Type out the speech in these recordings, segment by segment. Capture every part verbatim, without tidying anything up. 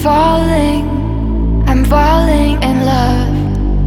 falling, I'm falling in love.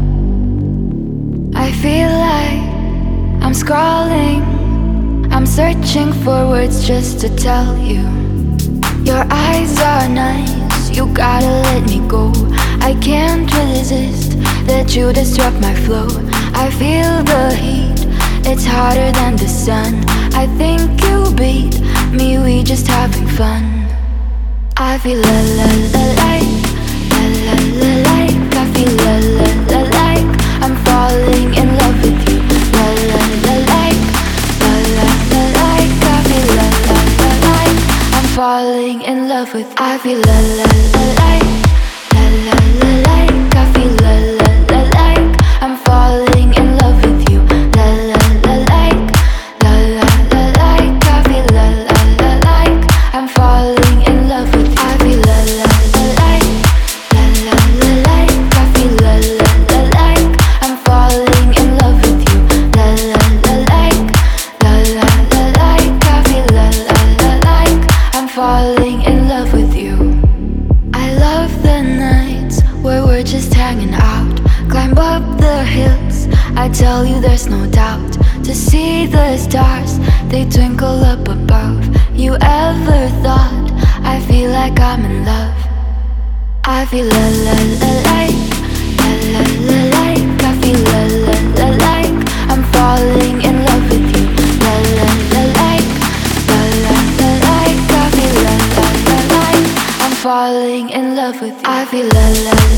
I feel like I'm scrawling, I'm searching for words just to tell you. Your eyes are nice, you gotta let me go. I can't resist that you disrupt my flow. I feel the heat, it's hotter than the sun. I think you beat me, we just having fun. I feel la la la like, la la la like. I feel la la la like, I'm falling in love with you. La la la like, la la la like. I feel la la la like, I'm falling in love with you. I feel la la la like, la la la like. I feel la la la like, I'm falling in love with you. La la la like, la la la like. I feel la la la like, I'm falling in love with you. I feel la la la like, la la la like. I feel la la la like, I'm falling in love with you. La la la like, la la la like. I feel la la la like, I'm falling in love with you. I love the nights where we're just hanging out. Climb up the hills, I tell you there's no doubt. To see the stars, they twinkle up above. You ever thought I feel like I'm in love? I feel la la la like, la la la like. I feel la la la like, I'm falling in love with you. La la la like, la la la like. I feel la la la like, I'm falling in love with you. I feel la la la